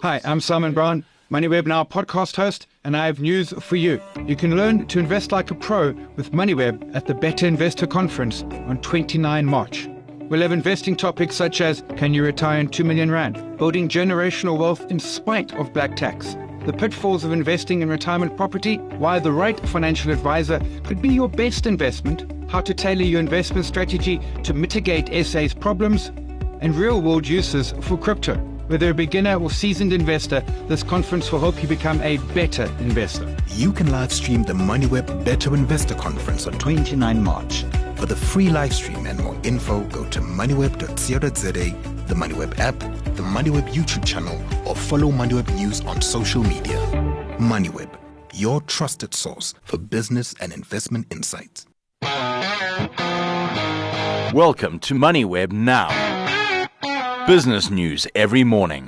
Hi, I'm Simon Brown, MoneyWeb Now podcast host, and I have news for you. You can learn to invest like a pro with MoneyWeb at the Better Investor Conference on 29 March. We'll have investing topics such as, can you retire in 2 million rand? Building generational wealth in spite of black tax. The pitfalls of investing in retirement property, why the right financial advisor could be your best investment, how to tailor your investment strategy to mitigate SA's problems, and real-world uses for crypto. Whether a beginner or seasoned investor, this conference will help you become a better investor. You can live stream the MoneyWeb Better Investor Conference on 29 March. For the free live stream and more info, go to moneyweb.co.za, the MoneyWeb app, the MoneyWeb YouTube channel, or follow MoneyWeb News on social media. MoneyWeb, your trusted source for business and investment insights. Welcome to MoneyWeb Now. Business news every morning.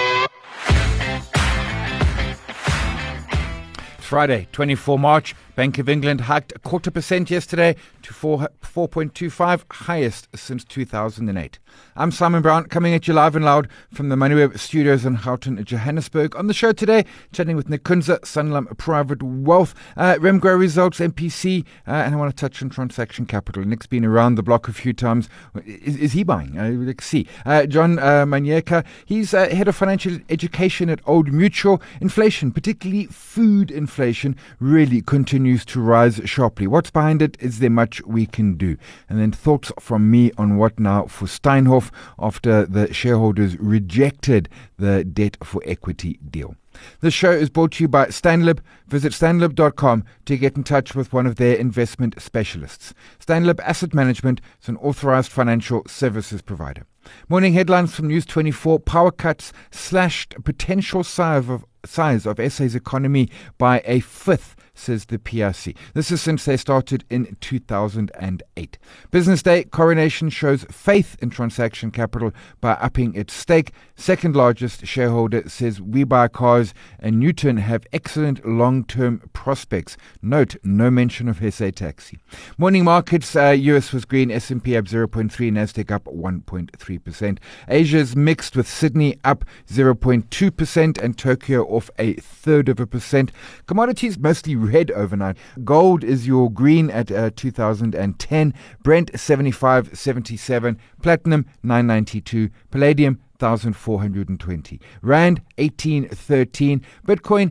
Friday, 24 March, Bank of England hiked 0.25% yesterday to 4.25, highest since 2008. I'm Simon Brown, coming at you live and loud from the MoneyWeb studios in Gauteng, Johannesburg. On the show today, chatting with Nick Kunze, Sanlam Private Wealth, Remgro results, MPC, and I want to touch on Transaction Capital. Nick's been around the block a few times. Is he buying? Let's see. John Manyeka, he's head of financial education at Old Mutual. Inflation, particularly food inflation, really continues to rise sharply. What's behind it? Is there much we can do? And then thoughts from me on what now for Steinhoff after the shareholders rejected the debt for equity deal. This show is brought to you by Stanlib. Visit stanlib.com to get in touch with one of their investment specialists. Stanlib Asset Management is an authorized financial services provider. Morning headlines from News 24. Power cuts slashed potential size of SA's economy by a fifth, says the PRC. This is since they started in 2008. Business Day, Coronation shows faith in Transaction Capital by upping its stake. Second largest shareholder says We Buy Cars and Newton have excellent long-term prospects. Note, no mention of SA Taxi. Morning markets, US was green, S&P up 0.3, Nasdaq up 1.3%. Asia's mixed with Sydney up 0.2% and Tokyo off 0.33%. Commodities mostly red overnight. Gold is your green at 2010, Brent 75.77, platinum 992, palladium 1,420, Rand 18.13, Bitcoin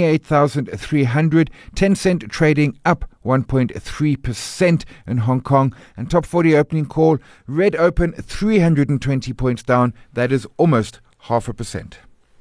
28,300, Tencent trading up 1.3% in Hong Kong, and top 40 opening call, red open 320 points down, that is almost 0.5%.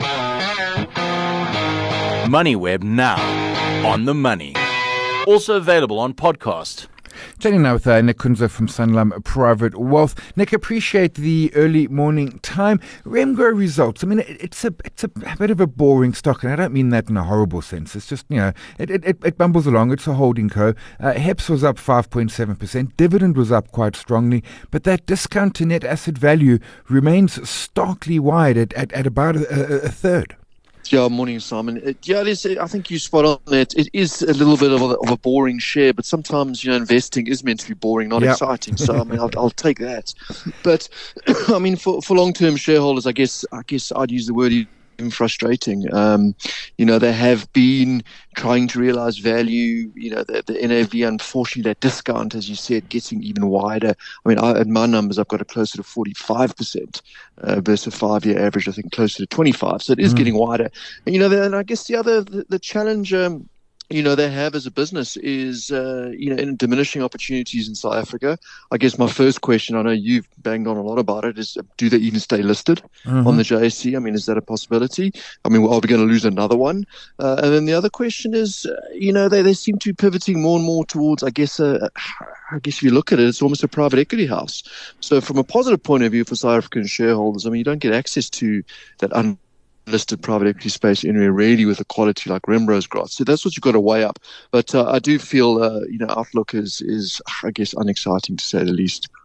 MoneyWeb Now, on the money. Also available on podcast. Chatting now with Nick Kunze from Sanlam Private Wealth. Nick, appreciate the early morning time. Remgro results. I mean, it's a bit of a boring stock, and I don't mean that in a horrible sense. It's just, it bumbles along. It's a holding co. HEPS was up 5.7%. Dividend was up quite strongly, but that discount to net asset value remains starkly wide at about a third. Yeah, morning, Simon. I think you spot on that. It is a little bit of a boring share, but sometimes, investing is meant to be boring, not exciting. So, I mean, I'll take that. But, I mean, for long-term shareholders, I guess I'd use the word even frustrating. They have been trying to realize value. The NAV, unfortunately, that discount, as you said, getting even wider. I mean, at my numbers, I've got it closer to 45% versus a 5-year average, I think closer to 25. So it is getting wider. And, and I guess the challenge they have as a business is, in diminishing opportunities in South Africa. I guess my first question, I know you've banged on a lot about it, is do they even stay listed on the JSE? I mean, is that a possibility? I mean, are we going to lose another one? And then the other question is, they seem to be pivoting more and more towards, I guess if you look at it, it's almost a private equity house. So from a positive point of view for South African shareholders, I mean, you don't get access to that listed private equity space anywhere really with a quality like Remgro's got. So that's what you've got to weigh up. But I do feel, outlook is, I guess, unexciting to say the least.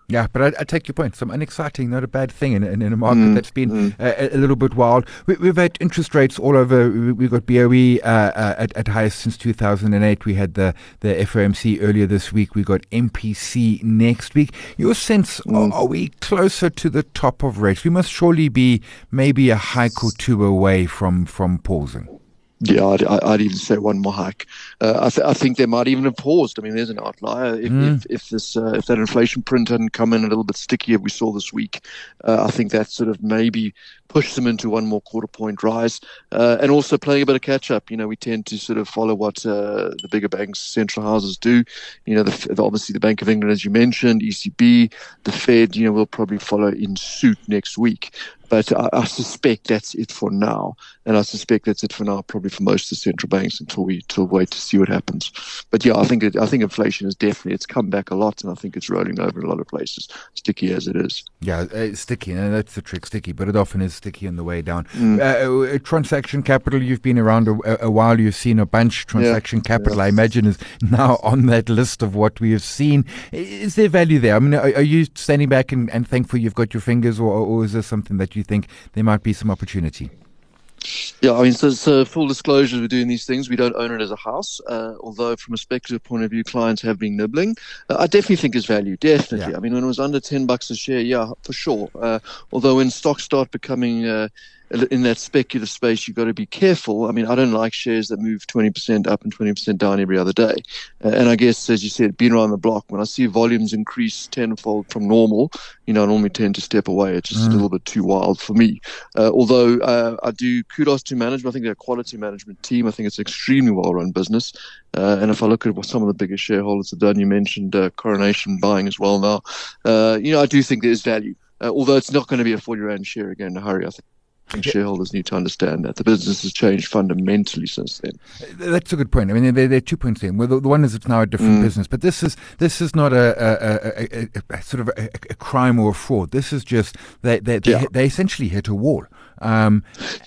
Yeah, but I take your point. Some unexciting, not a bad thing in a market that's been a little bit wild. We've had interest rates all over. We've got BOE at highest since 2008. We had the FOMC earlier this week. We got MPC next week. Your sense, are we closer to the top of rates? We must surely be maybe a hike or two away from pausing. Yeah, I'd even say one more hike. I think they might even have paused. I mean, there's an outlier. If that inflation print hadn't come in a little bit stickier, we saw this week, I think that sort of maybe pushed them into one more quarter point rise, and also playing a bit of catch up. We tend to sort of follow what the bigger banks, central houses do. Obviously the Bank of England, as you mentioned, ECB, the Fed. Will probably follow in suit next week. But I suspect that's it for now, and I suspect that's it for now, probably for most of the central banks until wait to see what happens. But yeah, I think inflation is it's come back a lot, and I think it's rolling over in a lot of places, sticky as it is. Yeah, it's sticky, and that's the trick, sticky. But it often is sticky on the way down. Transaction capital, you've been around a while. You've seen a bunch. Transaction capital, I imagine, is now on that list of what we have seen. Is there value there? I mean, are you standing back and thankful you've got your fingers, or is there something that you think there might be some opportunity? Yeah, I mean, so full disclosure, we're doing these things. We don't own it as a house, although from a speculative point of view, clients have been nibbling. I definitely think there's value, definitely. Yeah. I mean, when it was under $10 a share, yeah, for sure. Although when stocks start becoming in that speculative space, you've got to be careful. I mean, I don't like shares that move 20% up and 20% down every other day. And I guess, as you said, being around the block, when I see volumes increase tenfold from normal, I normally tend to step away. It's just a little bit too wild for me. Although I do kudos to management. I think they're a quality management team. I think it's an extremely well-run business. And if I look at what some of the biggest shareholders have done, you mentioned Coronation buying as well now. I do think there's value. Although it's not going to be a 40 Rand share again in a hurry, I think shareholders need to understand that the business has changed fundamentally since then. That's a good point. I mean, there are 2 points there. Well, the one is it's now a different business, but this is not a sort of a crime or a fraud. This is just they essentially hit a wall. Simon,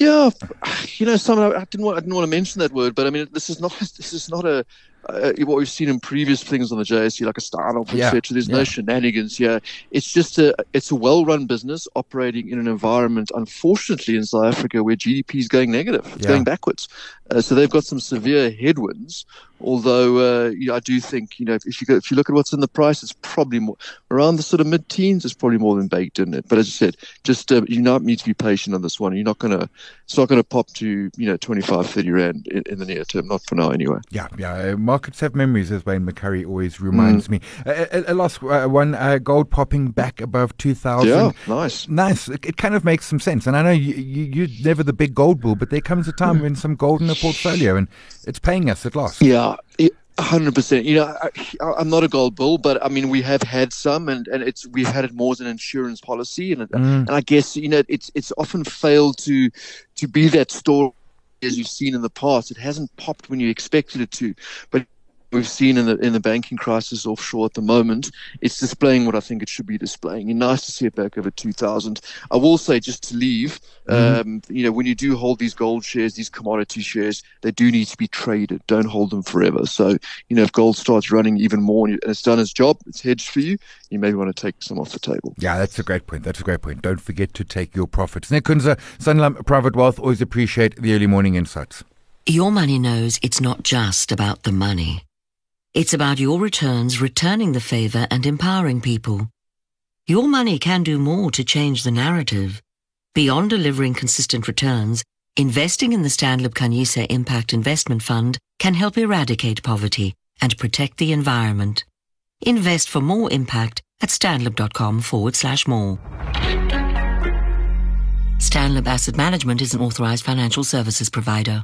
I didn't want to mention that word, but I mean, this is not a. What we've seen in previous things on the JSE, like a Startup, etc. There's no shenanigans here. It's just it's a well-run business operating in an environment, unfortunately, in South Africa where GDP is going negative. It's going backwards. So they've got some severe headwinds. Although I do think if you look at what's in the price, it's probably more around the sort of mid-teens. It's probably more than baked in it. But as I said, just you need to be patient on this one. It's not going to pop to 25-30 Rand in the near term. Not for now, anyway. Yeah. Markets have memories, as Wayne McCurry always reminds me. A last one, gold popping back above 2,000. Yeah, nice. It kind of makes some sense. And I know you're never the big gold bull, but there comes a time when some gold in a portfolio, and it's paying us at last. Yeah. 100%. I'm not a gold bull, but I mean, we have had some, and we've had it more as an insurance policy, and I guess it's often failed to be that story as you've seen in the past. It hasn't popped when you expected it to, but we've seen in the banking crisis offshore at the moment, it's displaying what I think it should be displaying. And nice to see it back over 2,000. I will say, just to leave, when you do hold these gold shares, these commodity shares, they do need to be traded. Don't hold them forever. So, if gold starts running even more and it's done its job, it's hedged for you, you maybe want to take some off the table. Yeah, that's a great point. Don't forget to take your profits. Nick Kunze, Sanlam Private Wealth, always appreciate the early morning insights. Your money knows it's not just about the money. It's about your returns, returning the favor and empowering people. Your money can do more to change the narrative. Beyond delivering consistent returns, investing in the Stanlib Khanyisa Impact Investment Fund can help eradicate poverty and protect the environment. Invest for more impact at stanlib.com/more. Stanlib Asset Management is an authorized financial services provider.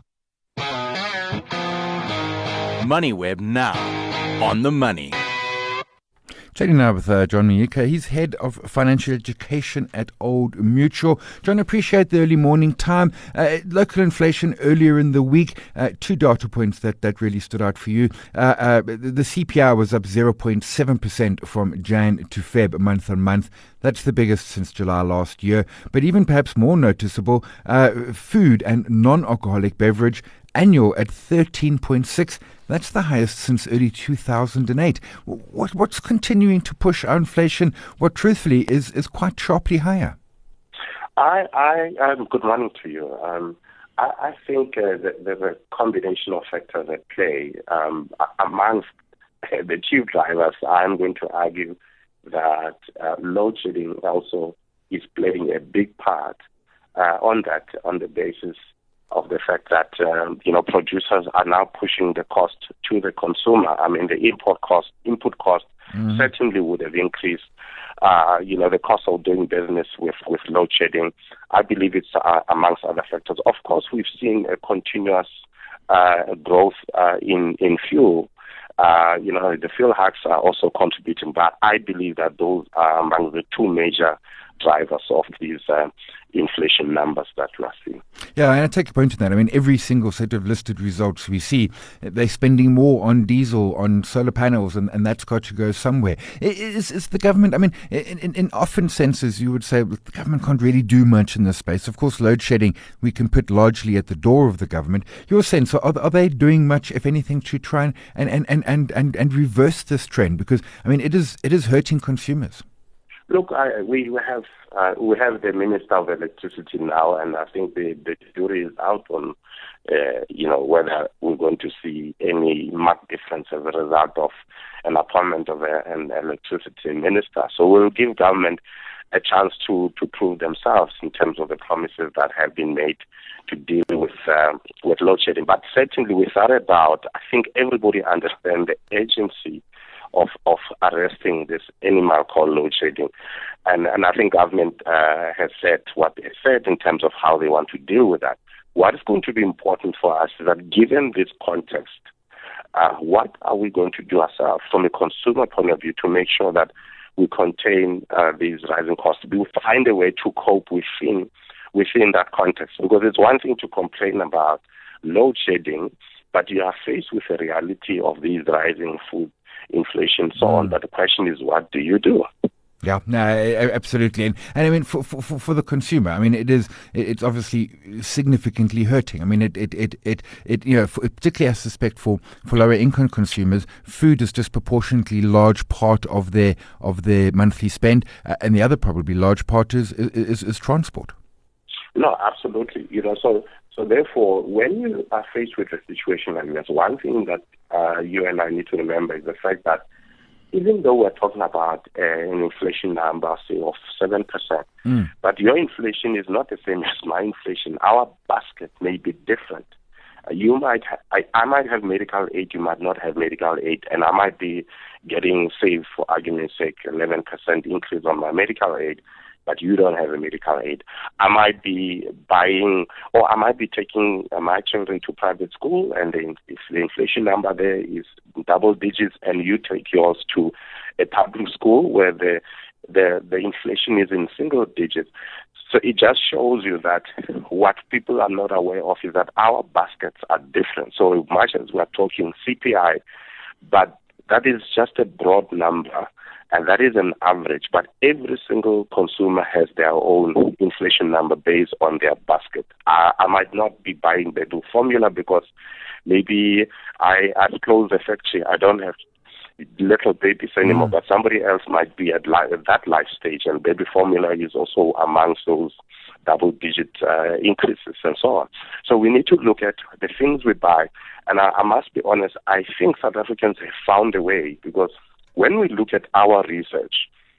MoneyWeb now on the money. Chatting now with John Miyika. He's head of financial education at Old Mutual. John, appreciate the early morning time. Local inflation earlier in the week. 2 data points that really stood out for you. The CPI was up 0.7% from Jan to Feb, month on month. That's the biggest since July last year. But even perhaps more noticeable, food and non-alcoholic beverage annual at 13.6. That's the highest since early 2008. What's continuing to push our inflation, what truthfully is quite sharply higher? Good morning to you. I think that there's a combination of factors at play. Amongst the chief drivers, I'm going to argue that load shedding also is playing a big part on the basis of the fact that producers are now pushing the cost to the consumer. I mean, the input cost certainly would have increased. The cost of doing business with load shedding. I believe it's amongst other factors. Of course, we've seen a continuous growth in fuel. The fuel hikes are also contributing, but I believe that those are among the two major drivers of these inflation numbers that we are seeing. Yeah, and I take a point in that. I mean, every single set of listed results we see, they're spending more on diesel, on solar panels, and that's got to go somewhere. Is the government, I mean, in often senses, you would say the government can't really do much in this space. Of course, load shedding, we can put largely at the door of the government. Your sense, are they doing much, if anything, to try and reverse this trend? Because, I mean, it is hurting consumers. Look, we have the Minister of Electricity now, and I think the jury is out on, whether we're going to see any marked difference as a result of an appointment of an electricity minister. So we'll give government a chance to prove themselves in terms of the promises that have been made to deal with load shedding. But certainly, without a doubt, I think everybody understands the urgency of arresting this animal called load shedding. And I think government has said what they said in terms of how they want to deal with that. What is going to be important for us is that given this context, what are we going to do ourselves from a consumer point of view to make sure that we contain these rising costs? We will find a way to cope within that context. Because it's one thing to complain about load shedding, but you are faced with the reality of these rising food inflation, so on. But the question is, what do you do? Yeah, no, absolutely, and I mean for the consumer, I mean it's obviously significantly hurting. I mean particularly I suspect for lower income consumers, food is disproportionately large part of their monthly spend, and the other probably large part is transport. No, absolutely. So therefore, when you are faced with a situation like this, one thing that you and I need to remember is the fact that even though we're talking about an inflation number, say, of 7%, but your inflation is not the same as my inflation. Our basket may be different. I might have medical aid, you might not have medical aid, and I might be getting, say, for argument's sake, 11% increase on my medical aid, but you don't have a medical aid. I might be buying, or I might be taking my children to private school, and if the inflation number there is double digits, and you take yours to a public school where the inflation is in single digits. So it just shows you that what people are not aware of is that our baskets are different. So much as we're talking CPI, but that is just a broad number. And that is an average, but every single consumer has their own inflation number based on their basket. I might not be buying Bedu formula because maybe I've closed the factory. I don't have little babies anymore, but somebody else might be at that life stage, and baby formula is also amongst those double-digit increases and so on. So we need to look at the things we buy, and I must be honest, I think South Africans have found a way, because when we look at our research,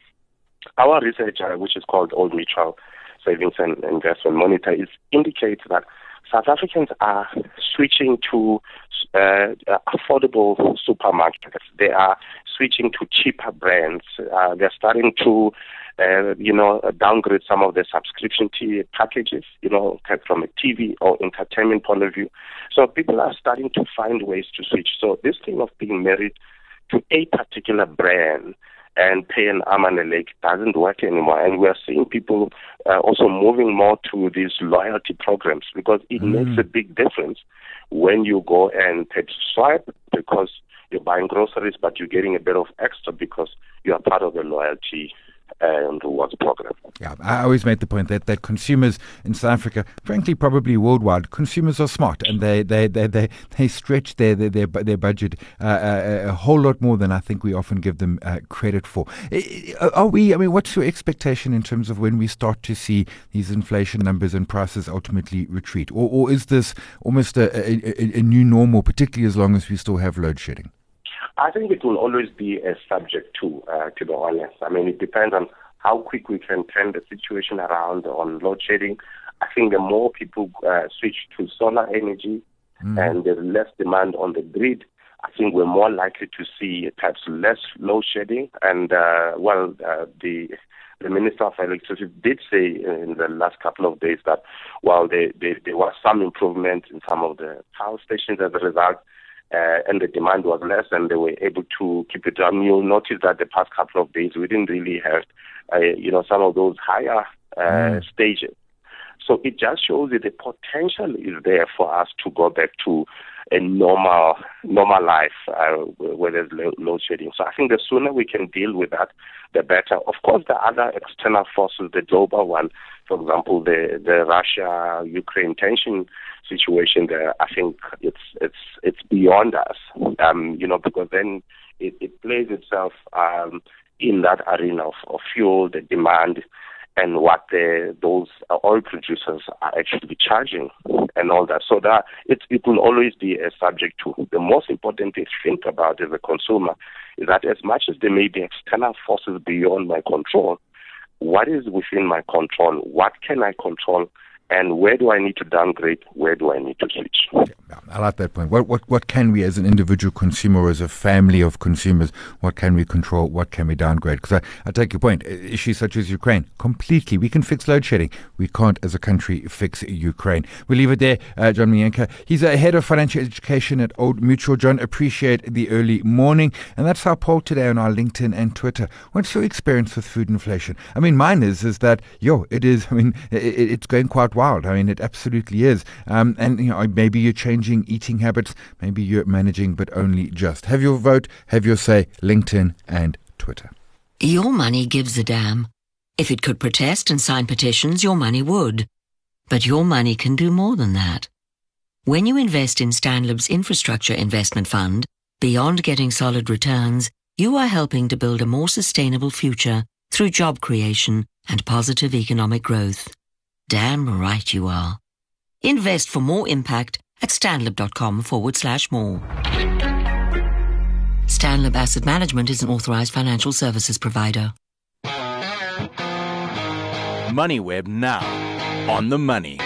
which is called Old Mutual Savings and Investment Monitor, indicates that South Africans are switching to affordable supermarkets. They are switching to cheaper brands. They're starting to, downgrade some of the subscription packages, from a TV or entertainment point of view. So people are starting to find ways to switch. So this thing of being married to a particular brand and pay an arm and a leg doesn't work anymore. And we're seeing people also moving more to these loyalty programs, because it makes a big difference when you go and pay swipe because you're buying groceries, but you're getting a bit of extra because you are part of the loyalty rewards program. Yeah, I always made the point that consumers in South Africa, frankly, probably worldwide, consumers are smart and they stretch their budget a whole lot more than I think we often give them credit for. What's your expectation in terms of when we start to see these inflation numbers and prices ultimately retreat, or is this almost a new normal, particularly as long as we still have load shedding? I think it will always be a subject to be honest. I mean, it depends on how quick we can turn the situation around on load shedding. I think the more people switch to solar energy and there's less demand on the grid, I think we're more likely to see perhaps less load shedding. And, the Minister of Electricity did say in the last couple of days that while there was some improvement in some of the power stations as a result, and the demand was less and they were able to keep it down. You'll notice that the past couple of days we didn't really have, some of those higher stages. So it just shows that the potential is there for us to go back to a normal life where there's load shedding. So I think the sooner we can deal with that, the better. Of course, the other external forces, the global one, for example, the Russia-Ukraine tension situation there, I think it's beyond us, because then it plays itself in that arena of fuel, the demand, and what those oil producers are actually charging and all that. So that it will always be a subject to. The most important thing to think about as a consumer is that as much as there may be external forces beyond my control, what is within my control? What can I control? And where do I need to downgrade? Where do I need to switch? Yeah, I like that point. What can we, as an individual consumer, or as a family of consumers, what can we control? What can we downgrade? Because I take your point. Issues such as Ukraine, completely. We can fix load shedding. We can't, as a country, fix Ukraine. We'll leave it there. John Myenka, he's a head of financial education at Old Mutual. John, appreciate the early morning. And that's our poll today on our LinkedIn and Twitter. What's your experience with food inflation? I mean, mine is that, it's going quite wild. I mean, it absolutely is. Maybe you're changing eating habits. Maybe you're managing, but only just. Have your vote, have your say, LinkedIn and Twitter. Your money gives a damn. If it could protest and sign petitions, your money would. But your money can do more than that. When you invest in Stanlib's Infrastructure Investment Fund, beyond getting solid returns, you are helping to build a more sustainable future through job creation and positive economic growth. Damn right you are. Invest for more impact at stanlib.com/more. Stanlib Asset Management is an authorized financial services provider. MoneyWeb now on the money.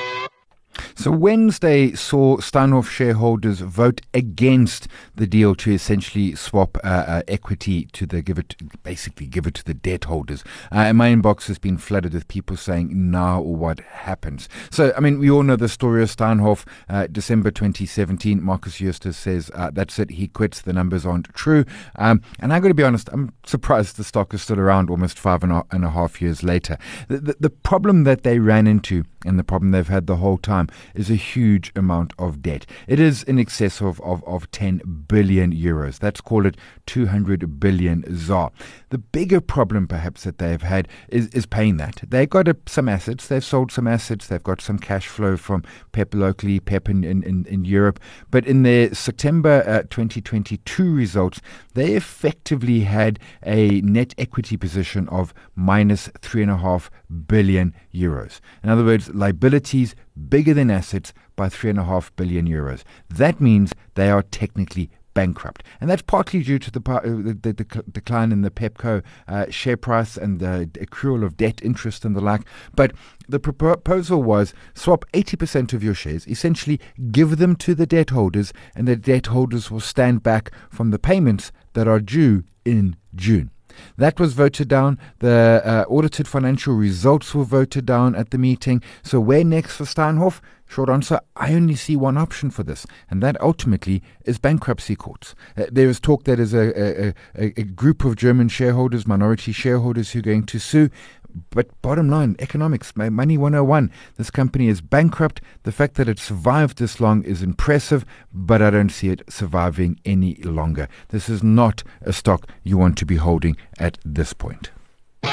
So Wednesday saw Steinhoff shareholders vote against the deal to essentially swap equity to give it to the debt holders. And my inbox has been flooded with people saying, now what happens? So, I mean, we all know the story of Steinhoff. December 2017, Marcus Eustace says, that's it, he quits, the numbers aren't true. And I've got to be honest, I'm surprised the stock is still around almost 5.5 years later. The problem that they ran into, and the problem they've had the whole time, is a huge amount of debt. It is in excess of 10 billion euros. Let's call it 200 billion ZAR. The bigger problem perhaps that they've had is paying that. They've got some assets. They've sold some assets. They've got some cash flow from PEP locally, PEP in Europe. But in their September 2022 results, they effectively had a net equity position of minus 3.5 billion euros. In other words, liabilities bigger than assets by 3.5 billion euros. That means they are technically bankrupt. And that's partly due to the decline in the Pepco share price and the accrual of debt interest and the like. But the proposal was swap 80% of your shares, essentially give them to the debt holders, and the debt holders will stand back from the payments that are due in June. That was voted down. The audited financial results were voted down at the meeting. So where next for Steinhoff? Short answer, I only see one option for this, and that ultimately is bankruptcy courts. There is talk that is a group of German shareholders, minority shareholders, who are going to sue. But bottom line, economics, Money 101, this company is bankrupt. The fact that it survived this long is impressive, but I don't see it surviving any longer. This is not a stock you want to be holding at this point.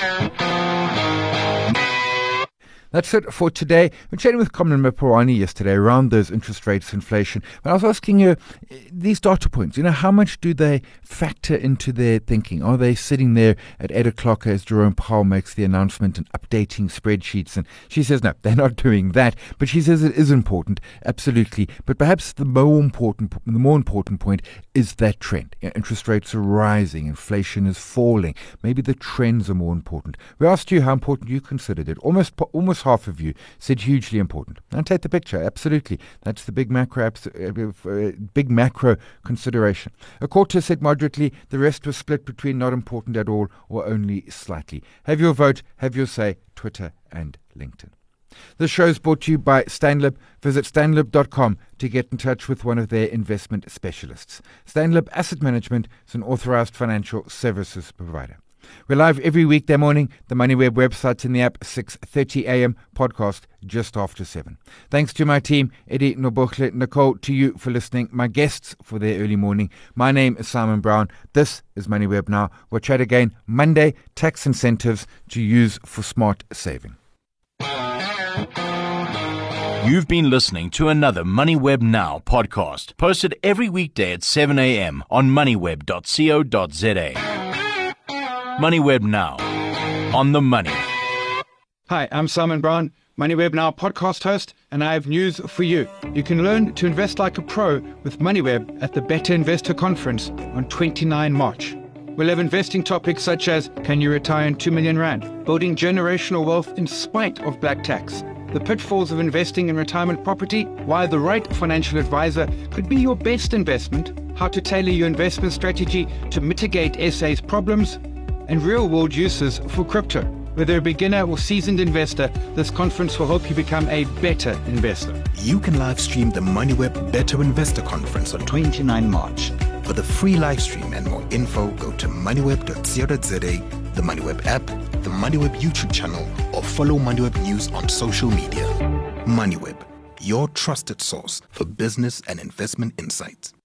That's it for today. We're chatting with Kamlan Mapurani yesterday around those interest rates, inflation. But I was asking you, these data points, how much do they factor into their thinking? Are they sitting there at 8 o'clock as Jerome Powell makes the announcement and updating spreadsheets? And she says, no, they're not doing that. But she says it is important, absolutely. But perhaps the more important point is that trend. Interest rates are rising, inflation is falling. Maybe the trends are more important. We asked you how important you considered it. Almost half of you said hugely important. And take the picture, absolutely. That's the big macro consideration. A quarter said moderately. The rest was split between not important at all or only slightly. Have your vote, have your say, Twitter and LinkedIn. This show is brought to you by Stanlib. Visit stanlib.com to get in touch with one of their investment specialists. Stanlib Asset Management is an authorized financial services provider. We're live every weekday morning. The MoneyWeb website's in the app, 6:30 a.m. podcast just after 7. Thanks to my team, Eddie, Nobokhle, Nicole, to you for listening, my guests for their early morning. My name is Simon Brown. This is MoneyWeb Now. We'll chat again Monday, tax incentives to use for smart saving. You've been listening to another MoneyWeb Now podcast, posted every weekday at 7 a.m. on moneyweb.co.za. MoneyWeb Now, on the money. Hi, I'm Simon Brown, MoneyWeb Now podcast host, and I have news for you. You can learn to invest like a pro with MoneyWeb at the Better Investor Conference on 29 March. We'll have investing topics such as, can you retire in 2 million rand? Building generational wealth in spite of black tax. The pitfalls of investing in retirement property, why the right financial advisor could be your best investment, how to tailor your investment strategy to mitigate SA's problems, and real-world uses for crypto. Whether a beginner or seasoned investor, this conference will help you become a better investor. You can live stream the MoneyWeb Better Investor Conference on 29 March. For the free live stream and more info, go to moneyweb.co.za, the MoneyWeb app, the MoneyWeb YouTube channel, or follow MoneyWeb News on social media. MoneyWeb, your trusted source for business and investment insights.